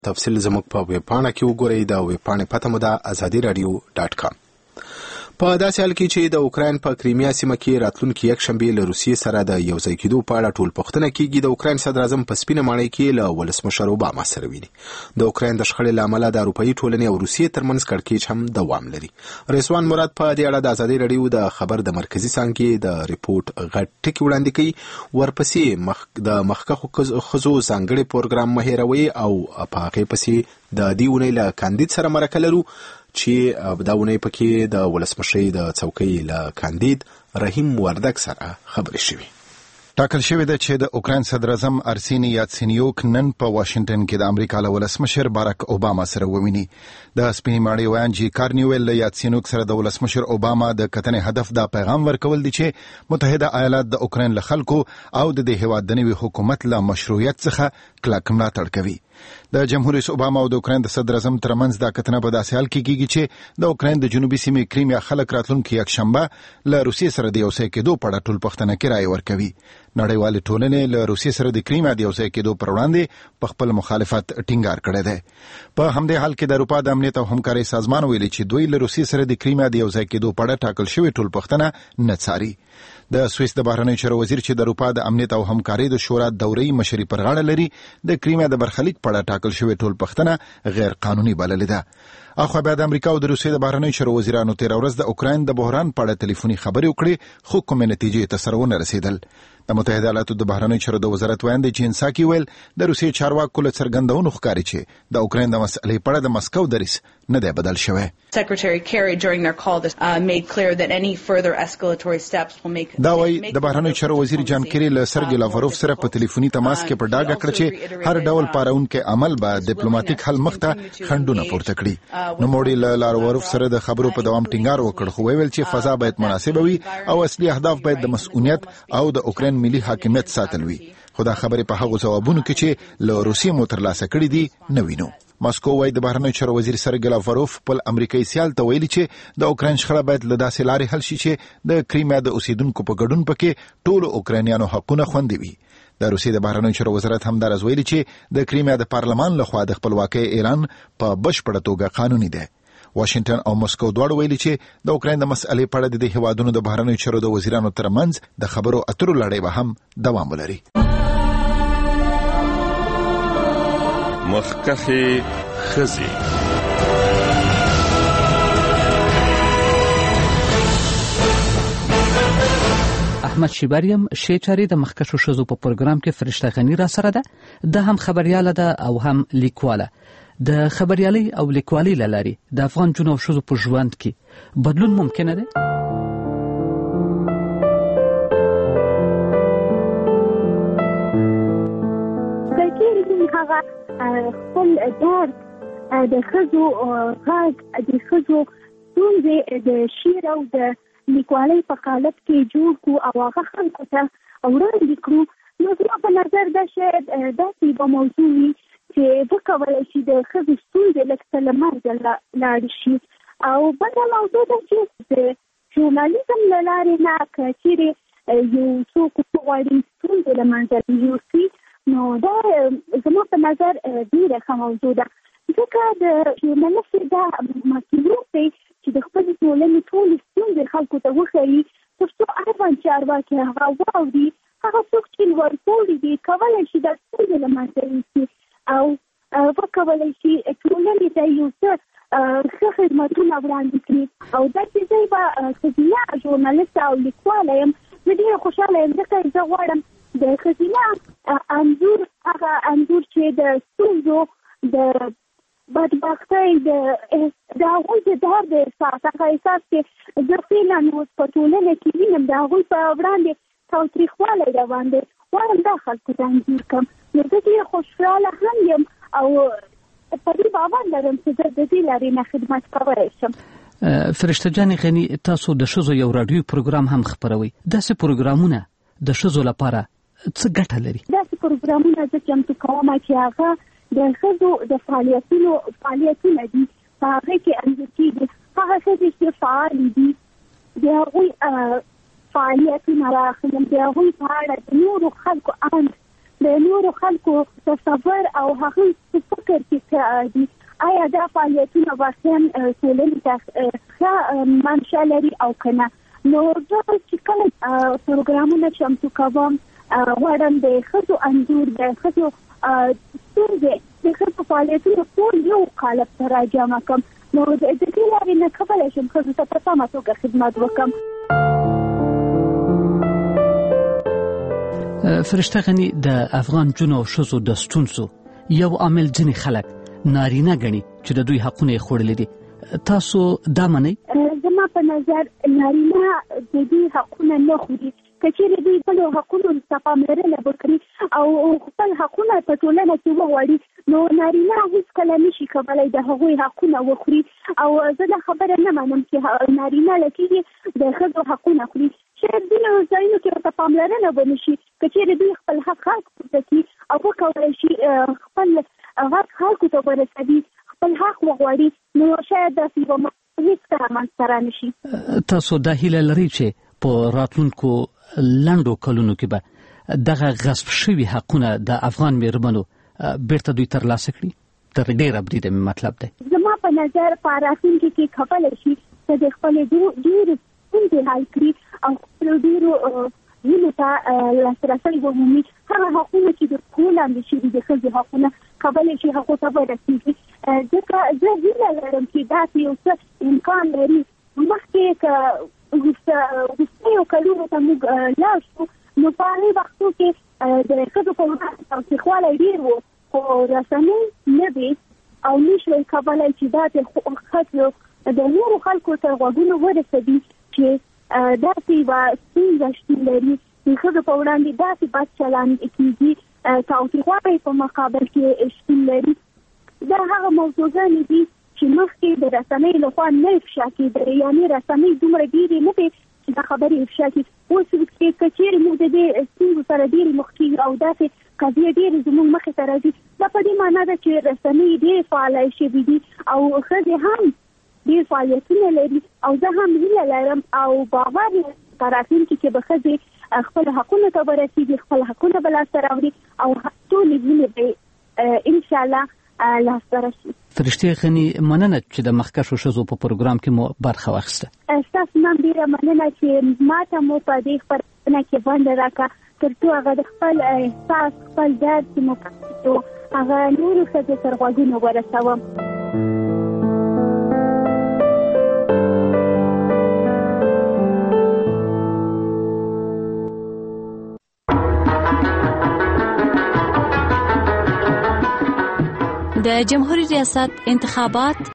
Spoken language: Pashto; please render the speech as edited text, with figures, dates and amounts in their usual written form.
تفصیل زموږ په ویب پاڼه کې وګورئ. د ویب پاڼې پته مو ده azadiradio.com. په داسې حال کې چې د اوکراین په کریمیا سیمه کې راتلونکي یکشنبه له روسیې سره د یوځای کېدو په اړه ټول پوښتنه کیږي، د اوکراین صدر اعظم په سپینه ماڼۍ کې له ولسمشر اوباما سره ویني. د اوکراین د شخړې له امله د اروپایي ټولنې او روسیې ترمنځ کړکېچ هم دوام لري. رضوان مراد په دې اړه د ازادي رادیو د خبر د مرکزی څانګې د ریپورت غټ ټکی وړاندې کوي. ورپسې د مخکښو ښځو ځانګړي پروګرام مهیروي او په هغې پسې د دې اونۍ له کاندید سره مرکه لرو چې دا اونۍ پکې د ولسمشرۍ د څوکۍ له کاندید رحیم وردک سره خبرې شوې. ټاکل شوې ده چې د اوکراین صدر اعظم ارسینی یاتسینیوک نن په واشنگټن کې د امریکا له ولسمشر باراک اوباما سره وویني. د سپینې ماڼۍ ویان جی کارنیویل له یاتسینیوک سره د ولسمشر اوباما د کتنې هدف دا پیغام ورکول دي چې متحده ایالات د اوکراین له خلکو او د دې هیواد د نوي حکومت له مشروعیت څخه کلک ملاتړ کوي. د جمهور رئیس اوباما او د اوکراین د صدر اعظم ترمنځ دا کتنه په داسې حال کې کیږي چې د اوکراین د جنوبي سیمې کریمیا خلک راتلونکي یکشنبه له روسیې سره د یوځای کېدو په اړه ټول پوښتنه کې رایه ورکوي. نړیوالې ټولنې له روسیې سره د کریمیا د یوځای کېدو پر وړاندې په خپل مخالفت ټینګار کړی دی. په همدې حال کې د اروپا د امنیت او همکارۍ سازمان ویلي چې دوی له روسیې سره د کریمیا د یوځای کېدو په اړه ټاکل شوې ټول پوښتنه نه څاري. د سویس د بهرنیو چارو وزیر چې د اروپا د امنیت او همکارۍ د شورا دورې مشري پر غاړه لري، د کریمیا د برخلیک په اړه ټاکل شوې ټول پوښتنه غیر قانوني بللې ده. اخو بیا د امریکا او د روسیې د بهرنیو چارو وزیرانو تېره ورځ د اوکراین د بحران په اړه ټلیفوني خبرې وکړې، خو کومې نتیجې ته سره ونه رسېدل. د متحده ایالاتو د بهرنیو چارو د وزارت ویاند جین ساکي ویل د روسیې چارواکو له څرګندونو ښکاري چې د اوکراین د مسئلې په اړه د مسکو دریځ نه دی بدل شوی. Secretary Kerry during their call made clear that any further escalatory steps will make دا وایي د بهرنیو چارو وزیر جان کیری له سرګي لاوروف سره په ټلیفوني تماس کې په ډاګه کړ چې هر ډول پارونکي عمل به ډیپلوماټیک حل مخته خنډونه پورته کړي. نو موړي له لاوروف سره د خبرو په دوام ټینګار وکړ، خو ویل چې فضا باید مناسبه وي او اصلي اهداف باید د مسؤلیت او د اوکراین ملي حاکمیت ساتل وي. خو دا خبرې په هغو ځوابونو کې چې له روسیې مو ترلاسه کړي دي نه وینو. ماسکو وايي د بهرنیو چارو وزیر سرګي لاوروف خپل امریکایي سیال ته ویلي چې د اوکراین شخړه باید له داسې لارې حل شي چې د کریمیا د اوسیدونکو په ګډون پکې ټولو اوکراینیانو حقونه خوندي وي. د روسیې د بهرنیو چارو وزارت همدارس ویلي چې د کریمیا د پارلمان لخوا د خپلواکۍ اعلان په بشپړه توګه قانوني دی. واشنگټن او مسکو دواړو ویلي چې د اوکراین د مسئلې په اړه د دې هیوادونو د بهرنیو چارو د وزیرانو ترمنځ د خبرو اترو لړۍ به هم دوام ولري. مخکښې ښځې. احمد شیبریم شیچاری د مخکښو ښځو په پروګرام کې فرشته غنی را سره ده. د هم خبرياله ده او هم لیکواله. د خبريالي او لیکوالي لاري د افغان جنو ښځو په ژوند کې بدلون ممکن دی. خپل درد د ښځو غږ د ښځو ستونزې د شعر او د لیکوالۍ په قالب کې جوړ کړو او هغه خلکو ته وړاندې کړو. نو زما په نظر دا شاید داسې یوه موضوع وي چې وکولی شي د ښځو ستونزې لږ څه له منځه لاړې شي. او بله موضوع ده چې د ژورنالیزم له لارې نه که چیرې یو څوک وغواړي ستونزې له منځه یوسي، نو دا زما په نظر ډېره ښه موضوع ده، ځکه د ژورنالست دا مسؤلیت دی چې د خپلې ټولنې ټولې ستونزې خلکو ته وښیي، تر څو اړوند چارواکي هغه واوري. هغه څوک چې ورپوړي دي کولی شي دا ستونزې له منځه یوسي او وکولی شي ټولنې ته یو څه ښه خدمتونه وړاندې کړي. او داسې ځای به ښځینه ژورنالست او لیکواله یم، زه ډېره خوشحاله یم ځکه زه غواړم د ښځینه انځور، هغه انځور چې د ستونزو د بدبختۍ د هغوی د درد احساس، هغه احساس چې زه فعلا اوس په ټولنه کې وینم د هغوی په وړاندې تاوتریخوالی روان دی، غواړم دا خلکو ته انځور کړم. نو زه ډېره خوشحاله هم یم او په دې باور لرم چې زه د دې لارې نه خدمت کولی شم. فرشته جانې غني، تاسو د ښځو یو راډیوي پروګرام هم خپروئ. داسې پروګرامونه د ښځو لپاره څه ګټه لري؟ داسې پروګرامونه زه چمتو کوم چې هغه د ښځو د فعالیتونه دي، په هغې کې انځور کېږي هغه ښځې چې فعالې دي، د هغوی فعالیتونه راخلم، د هغوی په اړه د نورو خلکو اند د نورو خلکو تصور او هغه فکر کې دي آیا دا فعالیتونه واقعا ټولنې ته ښه منشأ لري او کنه. نو زه چې کله پروګرامونه چمتو کوم غواړم د ښځو انځور د ښځو ستونزې د ښځو فعالیتونه ټول یو قالب ته راجمع کړم. نو د دې لارې نه کولی شم ښځو ته په سمه توګه خدمت وکړم. فرشته غني د افغان جنو او ښځو د ستونزو یو عامل ځینې خلک نارینه ګڼي چې د دوی حقونه یې خوړلي دي. تاسو دا منئ؟ زما په نظر نارینه د دوی حقونه نه خوري. که چېرې دوی خپلو حقونو ته پاملرنه وکړي او خپل حقونه په ټولنه کې وغواړي نو نارینه هېڅکله نشي کولی د هغوی حقونه وخوري. او زه دا خبره نه منم چې نارینه لکېږي د ښځو حقونه خوري. شاید ځینو ځایونو کې ورته پاملرنه ونه شي. که چېرې دوی خپل حق پورته کړي او وکولی شي خپل حق خلکو ته ورسوي خپل حق وغواړي نو شاید داسې یوه هېڅکله منځته رانشي. تاسو دا هیله لرئ چې په راتلونکو لنډو کلونو کې به دغه غصب شوي حقونه د افغان مېرمنو بیرته دوی ترلاسه کړي؟ تر ډېره بریده مې مطلب دی. زما په نظر په راتلونکي کې کولی شي چې د خپلې ډېرې ستونزې حل کړي او خپلو ډېرو هیلو ته لاسرسی ومومي. هغه حقونه چې د پښو لاندې شوي د ښځې حقونه کولی شي هغو ته ورسېږي. ځکه زه هیله لرم چې داسې یو څه امکان لري مخکې که وروستیو کلونو ته موږ لاړ شو نو په هغې وختو کې د ښځو په وړاندې تاوتریخوالی ډېر و خو رسنۍ نه وې او نه شوی کولی چې دا د ښځو د نورو خلکو ته غوږونه ورسوي چې داسې یوه ستونزه شتون لري د ښځو په وړاندې داسې بد چلند کېږي تاوتریخوالی په مقابل کې شتون لري. دا هغه موضوعګانې دي چې مخکې د رسنۍ لخوا نه افشا کېدلې یعنې رسنۍ دومره ډېرې نه وې چې دا خبرې افشا کړي. اوس که چېرې موږ د دې ستونزو سره ډېرې مخ کېږو او داسې قضیې ډېرې زموږ مخې ته راځي دا په دې معنا ده چې رسنۍ ډېرې فعاله شوي دي او ښځې هم ډېر فعالیتونه لري او زه هم هیله لرم او باور لرم په راتلونکي کې به ښځې خپل حقونو ته ورسېږي خپل حقونه به لاسته راوړي او ټولې هیلې به انشاءالله لاسته راشي. فرشته غني مننه چې د مخکښو ښځو په پروګرام کې مو برخه واخیسته. ستاسو نن ډېره مننه چې ماته مو په دې خپرونه کې ونډه راکړه تر څو هغه د خپل احساس خپل درد چې مو پکې هغه نورو ښځو تر غوږونو ورسوم. د جمهوریت ریاست انتخابات